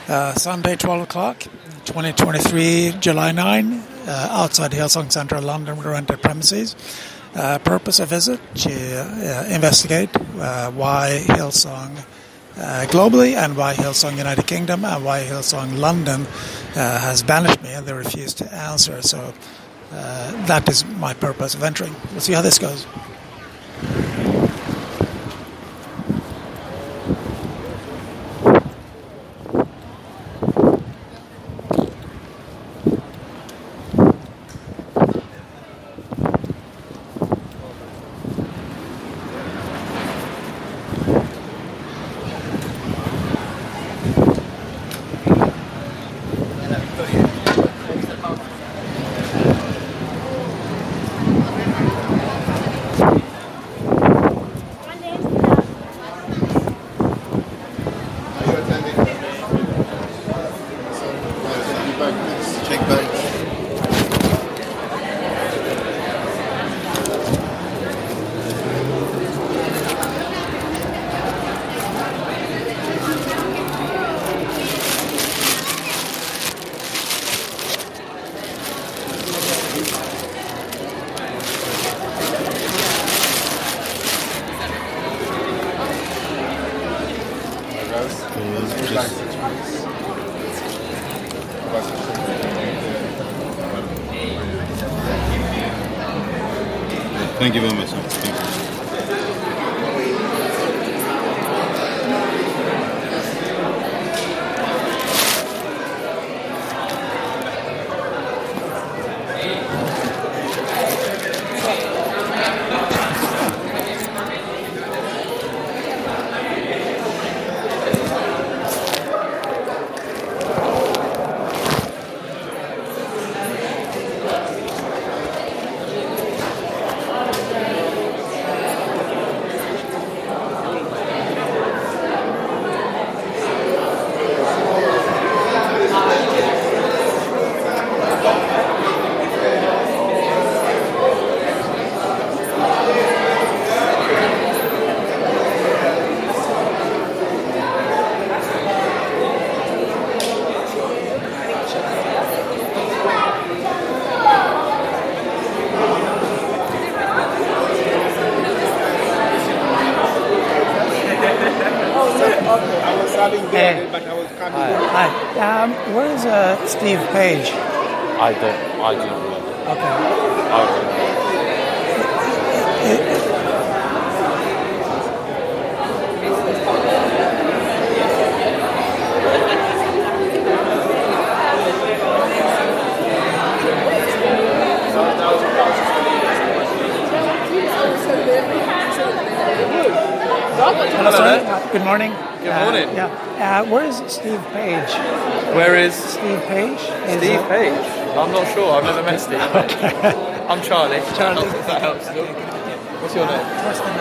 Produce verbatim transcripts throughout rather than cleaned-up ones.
Uh, Sunday, twelve o'clock, twenty twenty-three, July ninth, uh, outside Hillsong Centre, London, rented premises. Uh, purpose of visit to uh, investigate uh, why Hillsong uh, globally and why Hillsong United Kingdom and why Hillsong London uh, has banished me and they refuse to answer. So uh, that is my purpose of entering. We'll see how this goes. Thank you very much. Thank you. Hey. Hi. Um, where is uh, Steve Page? I don't. I don't know. Okay. I don't know. Hello, sir. Good morning. Good morning. Uh, yeah. Uh, where is Steve Page? Where is Steve Page? Is Steve uh, Page? I'm not sure. I've never met Steve. Okay. I'm Charlie. Charlie. If that helps. What's your name?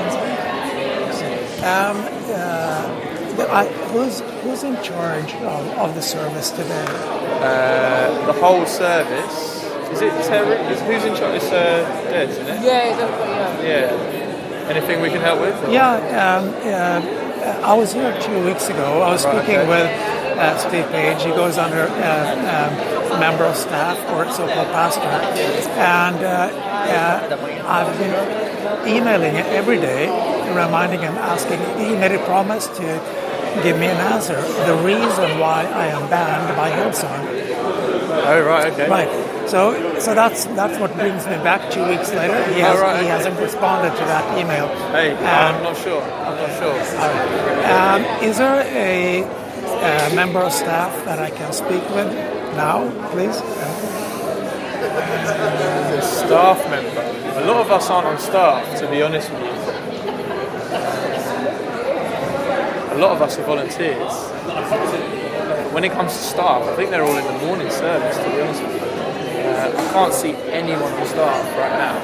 Um, uh, the, I, who's who's in charge of, of the service today? Uh, the whole service. Is it Terry? Is, who's in charge? It's uh, Des, isn't it? Yeah, yeah. Yeah. Anything we can help with? Or? Yeah, um, uh, I was here two weeks ago. I was Right, speaking okay. with uh, Steve Page. He goes under uh, um, member of staff or so-called pastor. And uh, uh, I've been emailing him every day, reminding him, asking. He made a promise to give me an answer. The reason why I am banned by Hillsong. Oh, right, okay. Right. So, so that's that's what brings me back two weeks later. He, has, Oh, right, he okay. hasn't responded to that email. Hey, Um, I'm not sure. I'm not sure. Um, is there a, uh member of staff that I can speak with now, please? A staff member. A lot of us aren't on staff, to be honest with you. A lot of us are volunteers. When it comes to staff, I think they're all in the morning service, to be honest with you. Uh, I can't see anyone on staff right now.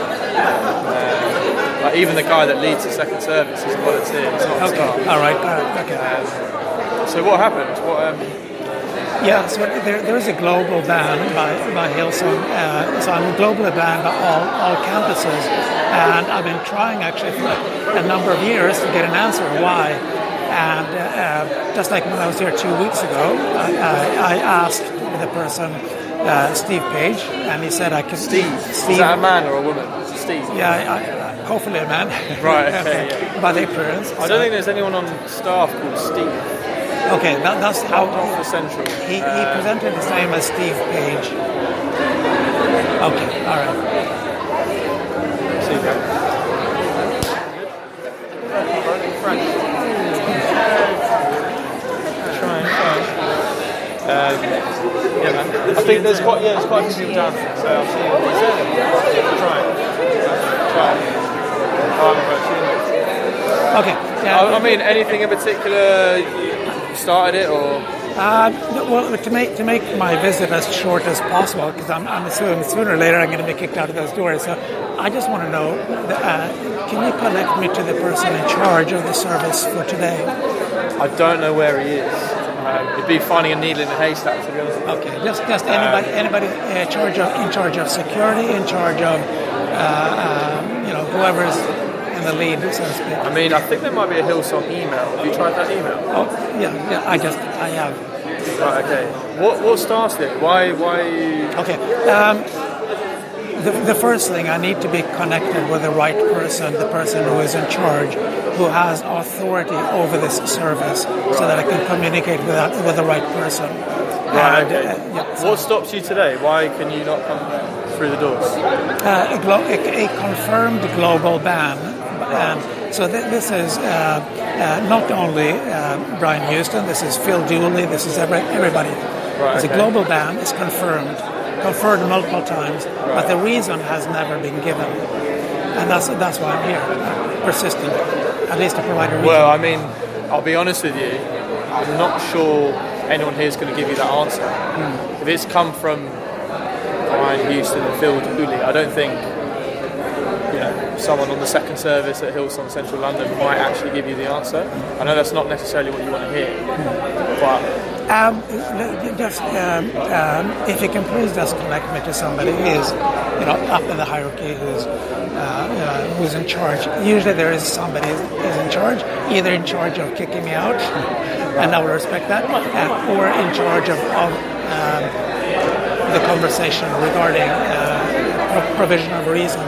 Uh, like even the guy that leads the second service is a volunteer. He's not on Okay. staff. All right. Uh, okay. Um, so what happened? What? Um, Yeah. So there, there is a global ban by by Hillsong. Uh, so I'm globally banned by all, all campuses, and I've been trying actually for a number of years to get an answer why And uh, uh, just like when I was here two weeks ago, I, I, I asked the person, uh, Steve Page, and he said I could... Steve? Steve. Is that a man or a woman? Steve? Yeah, I, I, hopefully a man. Right, okay, yeah. By the appearance. I don't think there's anyone on staff called Steve. Okay, that, that's how... Not for Central. He, he Uh, presented his name as Steve Page. Okay, all right. See you go. Um, yeah, man. I think there's quite yeah, there's quite a few people down there, so I'll see you. What's there? Try it. Try it. Oh, I'm Okay. Yeah. I, I mean, anything in particular? You started it or? Uh, well, to make to make my visit as short as possible, because I'm, I'm assuming sooner or later I'm going to be kicked out of those doors. So I just want to know, uh, can you connect me to the person in charge of the service for today? I don't know where he is. Um, it'd be finding a needle in a haystack, to be honest. Okay, just just anybody um, anybody in charge of in charge of security, in charge of uh, um, you know whoever's in the lead, so to speak. I mean, I think there might be a Hillsong email. Have you tried that email? Oh yeah, yeah. I just I have. Right. Okay. What what starts it? Why why? Okay. Um, the the first thing, I need to be connected with the right person, the person who is in charge, who has authority over this service, right, so that I can communicate with that, with the right person. Right. And, Okay. Uh, yeah, so what stops you today? Why can you not come through the doors? Uh, a, glo- a, a confirmed global ban. And so th- this is uh, uh, not only uh, Brian Houston, this is Phil Dooley, this is every, everybody. Right, It's okay. a global ban, it's confirmed, conferred multiple times, right, but the reason has never been given. And that's that's why I'm here, uh, persistent, at least to provide a reason. Well, I mean, I'll be honest with you, I'm not sure anyone here is going to give you that answer. Mm. If it's come from Brian Houston and Phil Dooley, I don't think you know someone on the second service at Hillsong Central London might actually give you the answer. I know that's not necessarily what you want to hear, but um, just um, um, if you can please just connect me to somebody who is, you know, up in the hierarchy, who's uh, uh, who's in charge. Usually there is somebody who's in charge, either in charge of kicking me out, and I will respect that, uh, or in charge of, of um, the conversation regarding uh, pro- provision of reason.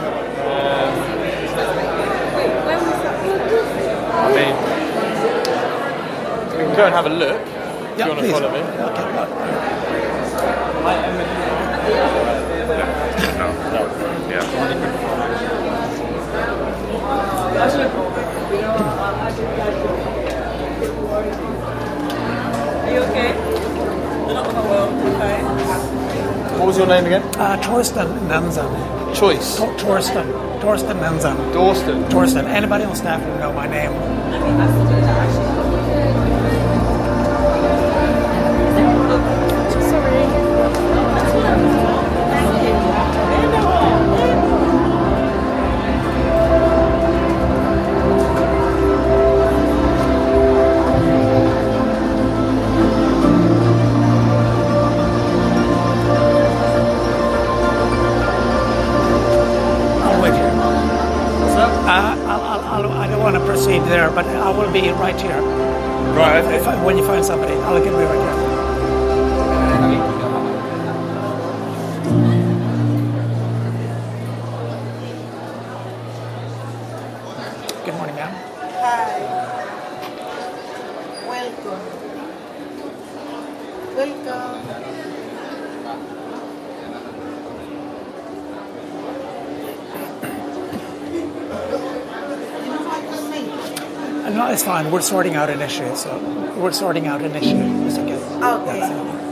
I mean, we can go and have a look. If Yeah, you want please. to follow me. Okay, no. Are you okay? Okay. What was your name again? Uh, Torsten Nenzen. Choice. Tor- Torsten. Torsten Nenzen. Dorston. Torsten. Anybody on staff will know my name. I'll wait here. What's up? Uh, I'll, I'll, I'll, I don't want to proceed there, but I will be right here. Right. If Okay. I, when you find somebody, I'll get me right here. Good morning, ma'am. Hi. Welcome. Welcome. Uh, No, it's fine. We're sorting out an issue, so we're sorting out an issue. It's okay. Okay. That's it.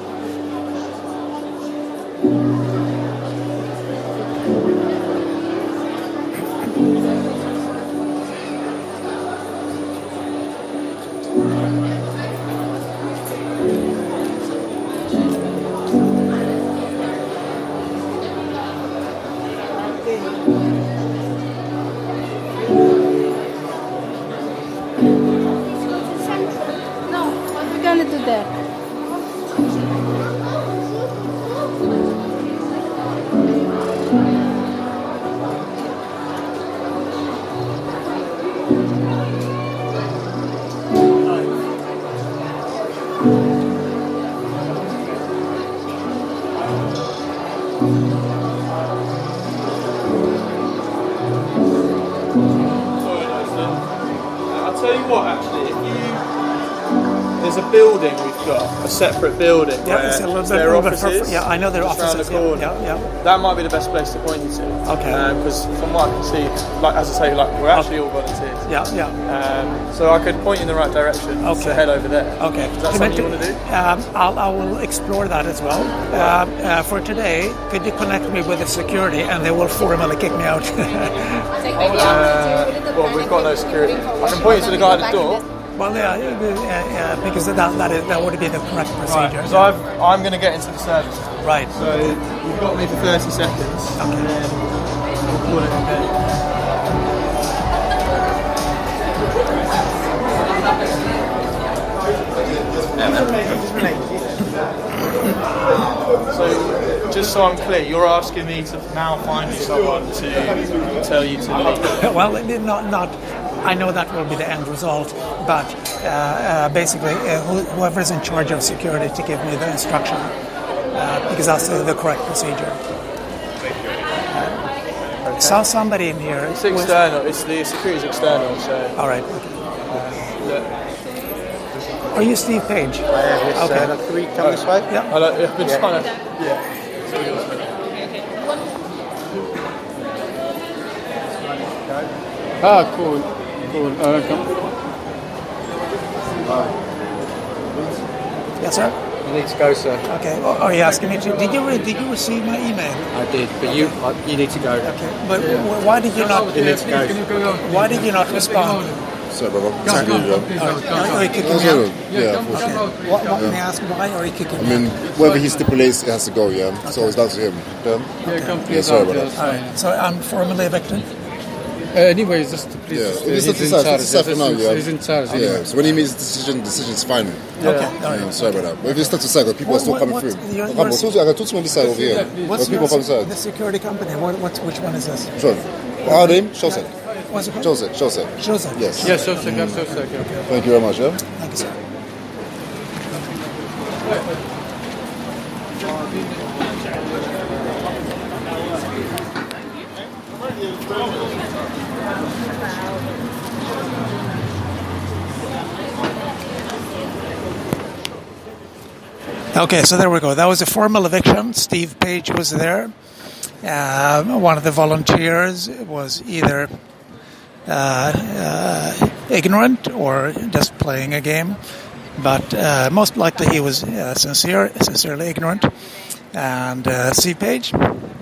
No, what are we gonna do there? I'll tell you what, actually, if you... There's a building we've got, a separate building Yeah, where it's a little bit, their little bit offices. far- yeah, I know their just round offices. the Yeah, corner. yeah, yeah. That might be the best place to point you to. Okay. Because from what I can see, like as I say, like we're actually all volunteers. Yeah, yeah. Um, so I could point you in the right direction. Okay. So head over there. Okay. Is that Can something I you want to do? Um, I'll, I will explore that as well. Uh, uh, for today, could you connect me with the security and they will formally kick me out? Uh, well, we've got no security. I can point you to the guy at the door. Well, yeah, yeah, yeah, because that that, is, that would be the correct procedure. Because I've I'm going to get into the service. Right. So you've got me for thirty seconds. And then we'll call it a day. So, just so I'm clear, you're asking me to now find you someone to tell you to leave. Well, it- not not. I know that will be the end result, but uh, uh, basically, uh, who, whoever is in charge of security to give me the instruction, uh, because that's the, the correct procedure. Uh, so somebody in here. It's external. It's the security's external. So. All right. Yeah. Are you Steve Page? I am, yes. Okay. Uh, three, come this way. Yeah. I like, I've been Yeah. trying to. Yeah. Ah, cool. Cool. Uh, come. Yes, sir. You need to go, sir. Okay. Oh, are you asking me to? Did you re- did you receive my email? I did, but you uh, you need to go. Okay. But w- why did you not? You need to go. Why did you not respond? Sorry, brother. Sorry. Are, are you kicking me out? Yeah, for sure. Okay. What, what, may I ask why are you kicking I me mean, wherever he stipulates, it has to go, yeah? So it's down to him. Yeah, yeah sorry about that. All right. So I'm formally evicted. Uh, anyways, just please. Yeah, just, it's uh, just he's a in decide, charge. it's a decide for now, He's- yeah. He's in charge. Yeah, Anyway. so when he makes the decision, the decision's final. Okay. All right. Yeah, sorry about that. But if it's not to side, people What- are still what- coming what's through. your- I your- can talk to- I can talk to him on this side over here. What's But people your, from the the side. security company? What, what, which one is this? Sure. Our name? Joseph. What's it called? Joseph. Joseph. Joseph. Yes. Yes, so second, so second. Thank you very much, yeah? Thank you, sir. Okay, so there we go. That was a formal eviction. Steve Page was there. Um, one of the volunteers was either uh, uh, ignorant or just playing a game, but uh, most likely he was uh, sincere, sincerely ignorant. And uh, Steve Page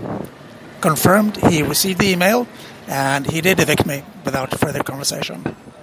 confirmed he received the email and he did evict me without further conversation.